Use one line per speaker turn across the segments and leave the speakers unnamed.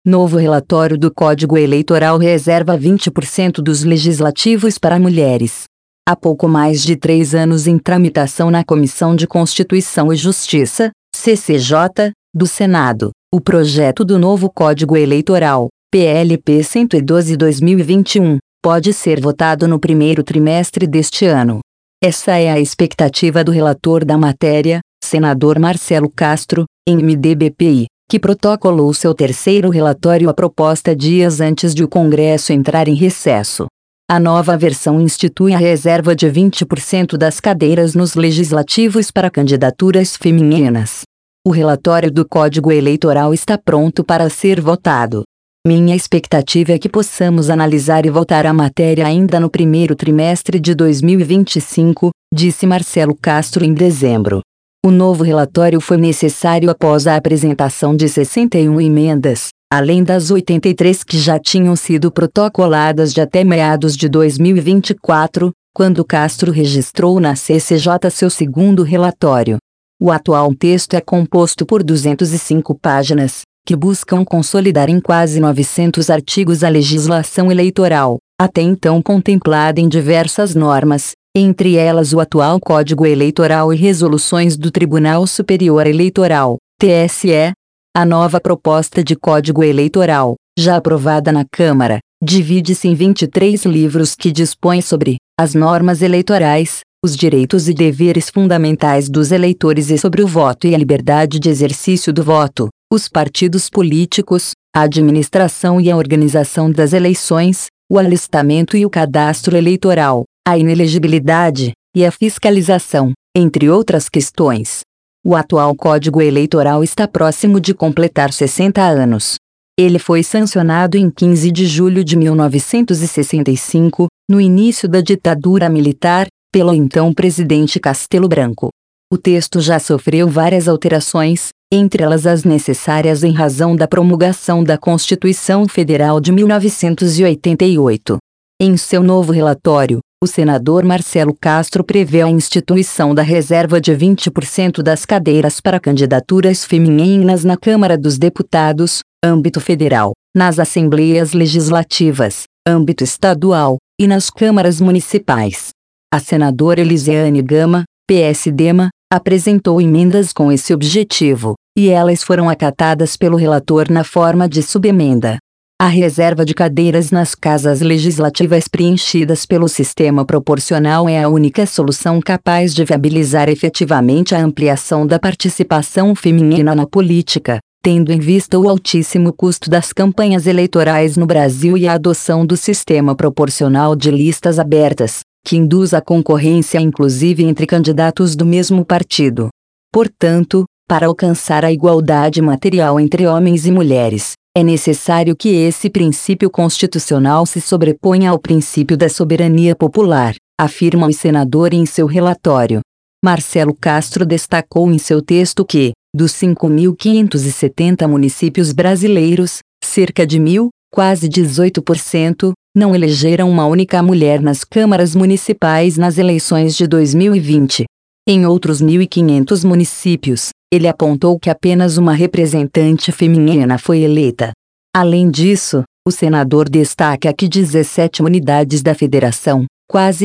Novo relatório do Código Eleitoral reserva 20% dos legislativos para mulheres. Há pouco mais de 3 anos em tramitação na Comissão de Constituição e Justiça, CCJ, do Senado, o projeto do novo Código Eleitoral, PLP 112/2021, pode ser votado no primeiro trimestre deste ano. Essa é a expectativa do relator da matéria, senador Marcelo Castro, MDBPI, que protocolou seu terceiro relatório à proposta dias antes de o Congresso entrar em recesso. A nova versão institui a reserva de 20% das cadeiras nos legislativos para candidaturas femininas. O relatório do Código Eleitoral está pronto para ser votado. Minha expectativa é que possamos analisar e votar a matéria ainda no primeiro trimestre de 2025, disse Marcelo Castro em dezembro. O novo relatório foi necessário após a apresentação de 61 emendas, além das 83 que já tinham sido protocoladas de até meados de 2024, quando Castro registrou na CCJ seu segundo relatório. O atual texto é composto por 205 páginas, que buscam consolidar em quase 900 artigos a legislação eleitoral, até então contemplada em diversas normas, entre elas o atual Código Eleitoral e resoluções do Tribunal Superior Eleitoral, TSE. A nova proposta de Código Eleitoral, já aprovada na Câmara, divide-se em 23 livros que dispõem sobre as normas eleitorais, os direitos e deveres fundamentais dos eleitores e sobre o voto e a liberdade de exercício do voto, os partidos políticos, a administração e a organização das eleições, o alistamento e o cadastro eleitoral, a inelegibilidade e a fiscalização, entre outras questões. O atual Código Eleitoral está próximo de completar 60 anos. Ele foi sancionado em 15 de julho de 1965, no início da ditadura militar, pelo então presidente Castelo Branco. O texto já sofreu várias alterações, entre elas as necessárias em razão da promulgação da Constituição Federal de 1988. Em seu novo relatório, o senador Marcelo Castro prevê a instituição da reserva de 20% das cadeiras para candidaturas femininas na Câmara dos Deputados, âmbito federal, nas Assembleias Legislativas, âmbito estadual, e nas câmaras municipais. A senadora Elisiane Gama, PSDema, apresentou emendas com esse objetivo, e elas foram acatadas pelo relator na forma de subemenda. A reserva de cadeiras nas casas legislativas preenchidas pelo sistema proporcional é a única solução capaz de viabilizar efetivamente a ampliação da participação feminina na política, tendo em vista o altíssimo custo das campanhas eleitorais no Brasil e a adoção do sistema proporcional de listas abertas, que induz a concorrência inclusive entre candidatos do mesmo partido. Portanto, para alcançar a igualdade material entre homens e mulheres, é necessário que esse princípio constitucional se sobreponha ao princípio da soberania popular, afirma o senador em seu relatório. Marcelo Castro destacou em seu texto que, dos 5.570 municípios brasileiros, cerca de 1.000, quase 18%, não elegeram uma única mulher nas câmaras municipais nas eleições de 2020. Em outros 1.500 municípios, ele apontou que apenas uma representante feminina foi eleita. Além disso, o senador destaca que 17 unidades da federação, quase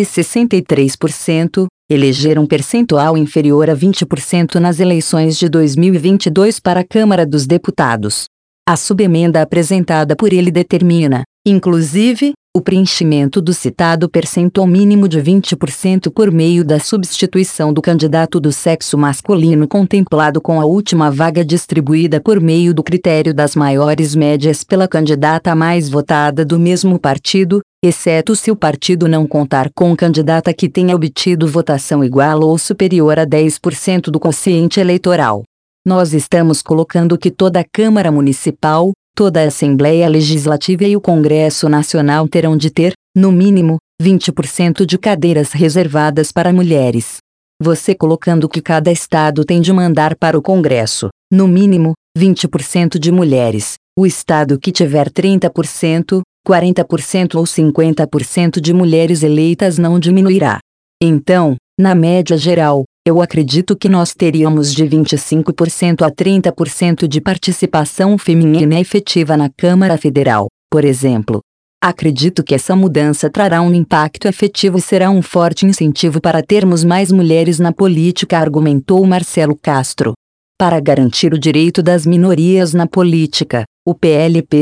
63%, elegeram um percentual inferior a 20% nas eleições de 2022 para a Câmara dos Deputados. A subemenda apresentada por ele determina, inclusive, o preenchimento do citado percentual mínimo de 20% por meio da substituição do candidato do sexo masculino contemplado com a última vaga distribuída por meio do critério das maiores médias pela candidata mais votada do mesmo partido, exceto se o partido não contar com candidata que tenha obtido votação igual ou superior a 10% do quociente eleitoral. Nós estamos colocando que toda a Câmara Municipal, toda a Assembleia Legislativa e o Congresso Nacional terão de ter, no mínimo, 20% de cadeiras reservadas para mulheres. Você colocando que cada estado tem de mandar para o Congresso, no mínimo, 20% de mulheres, o estado que tiver 30%, 40% ou 50% de mulheres eleitas não diminuirá. Então, na média geral, Eu acredito que nós teríamos de 25% a 30% de participação feminina efetiva na Câmara Federal, por exemplo. Acredito que essa mudança trará um impacto efetivo e será um forte incentivo para termos mais mulheres na política, argumentou Marcelo Castro. Para garantir o direito das minorias na política, o PLP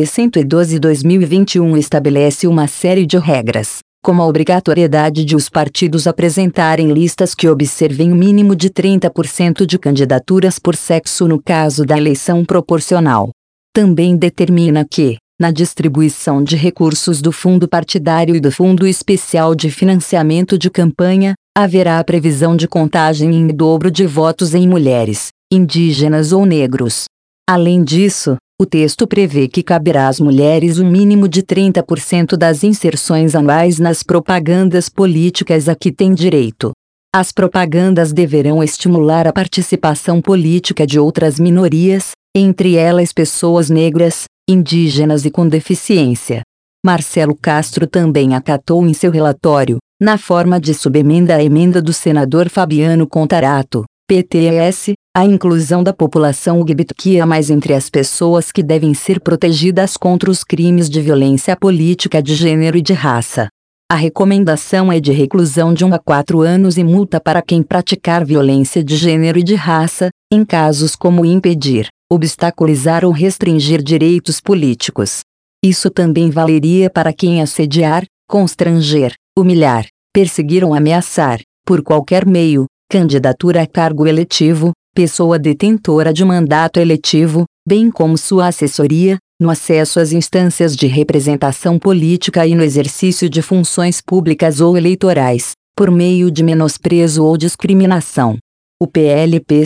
112/2021 estabelece uma série de regras, como a obrigatoriedade de os partidos apresentarem listas que observem o mínimo de 30% de candidaturas por sexo no caso da eleição proporcional. Também determina que, na distribuição de recursos do fundo partidário e do Fundo Especial de Financiamento de Campanha, haverá a previsão de contagem em dobro de votos em mulheres, indígenas ou negros. Além disso, o texto prevê que caberá às mulheres um mínimo de 30% das inserções anuais nas propagandas políticas a que têm direito. As propagandas deverão estimular a participação política de outras minorias, entre elas pessoas negras, indígenas e com deficiência. Marcelo Castro também acatou em seu relatório, na forma de subemenda à emenda do senador Fabiano Contarato, PTS, a inclusão da população LGBTQIA+, entre as pessoas que devem ser protegidas contra os crimes de violência política de gênero e de raça. A recomendação é de reclusão de 1 a 4 anos e multa para quem praticar violência de gênero e de raça, em casos como impedir, obstaculizar ou restringir direitos políticos. Isso também valeria para quem assediar, constranger, humilhar, perseguir ou ameaçar, por qualquer meio, candidatura a cargo eletivo, pessoa detentora de mandato eletivo, bem como sua assessoria, no acesso às instâncias de representação política e no exercício de funções públicas ou eleitorais, por meio de menosprezo ou discriminação. O PLP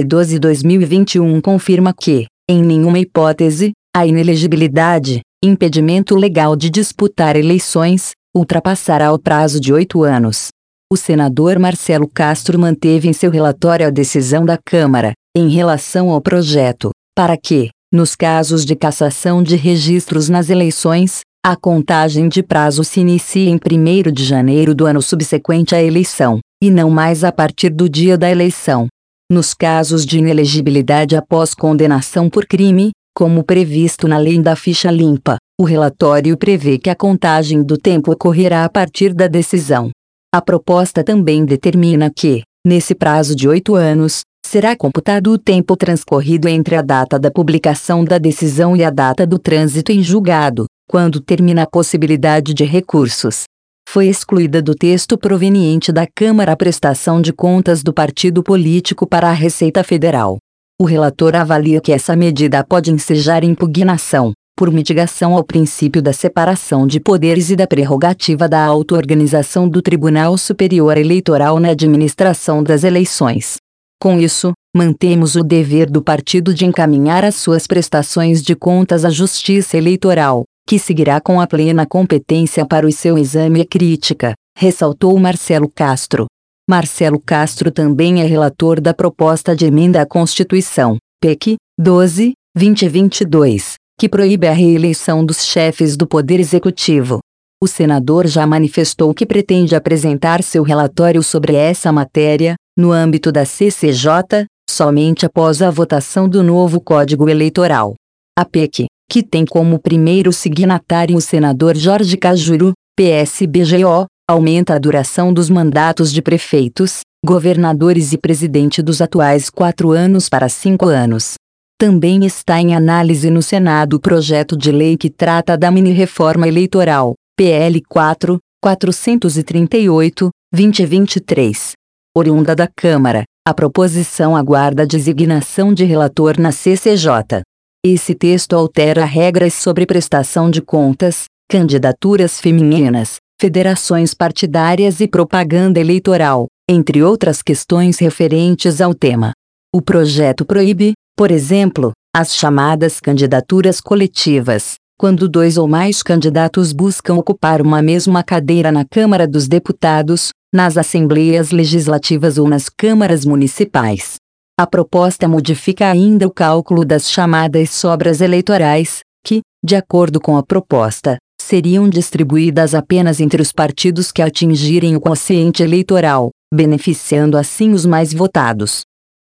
112/2021 confirma que, em nenhuma hipótese, a inelegibilidade, impedimento legal de disputar eleições, ultrapassará o prazo de 8 anos. O senador Marcelo Castro manteve em seu relatório a decisão da Câmara, em relação ao projeto, para que, nos casos de cassação de registros nas eleições, a contagem de prazo se inicie em 1º de janeiro do ano subsequente à eleição, e não mais a partir do dia da eleição. Nos casos de inelegibilidade após condenação por crime, como previsto na Lei da Ficha Limpa, o relatório prevê que a contagem do tempo ocorrerá a partir da decisão. A proposta também determina que, nesse prazo de 8 anos, será computado o tempo transcorrido entre a data da publicação da decisão e a data do trânsito em julgado, quando termina a possibilidade de recursos. Foi excluída do texto proveniente da Câmara a prestação de contas do partido político para a Receita Federal. O relator avalia que essa medida pode ensejar impugnação, por mitigação ao princípio da separação de poderes e da prerrogativa da auto-organização do Tribunal Superior Eleitoral na administração das eleições. Com isso, mantemos o dever do partido de encaminhar as suas prestações de contas à Justiça Eleitoral, que seguirá com a plena competência para o seu exame e crítica, ressaltou Marcelo Castro. Marcelo Castro também é relator da proposta de emenda à Constituição, PEC 12/2022, que proíbe a reeleição dos chefes do Poder Executivo. O senador já manifestou que pretende apresentar seu relatório sobre essa matéria, no âmbito da CCJ, somente após a votação do novo Código Eleitoral. A PEC, que tem como primeiro signatário o senador Jorge Cajuru, PSBGO, aumenta a duração dos mandatos de prefeitos, governadores e presidente dos atuais 4 anos para 5 anos. Também está em análise no Senado o projeto de lei que trata da mini-reforma eleitoral, PL 4.438/2023. Oriunda da Câmara, a proposição aguarda a designação de relator na CCJ. Esse texto altera regras sobre prestação de contas, candidaturas femininas, federações partidárias e propaganda eleitoral, entre outras questões referentes ao tema. O projeto proíbe, por exemplo, as chamadas candidaturas coletivas, quando 2 ou mais candidatos buscam ocupar uma mesma cadeira na Câmara dos Deputados, nas Assembleias Legislativas ou nas câmaras municipais. A proposta modifica ainda o cálculo das chamadas sobras eleitorais, que, de acordo com a proposta, seriam distribuídas apenas entre os partidos que atingirem o quociente eleitoral, beneficiando assim os mais votados.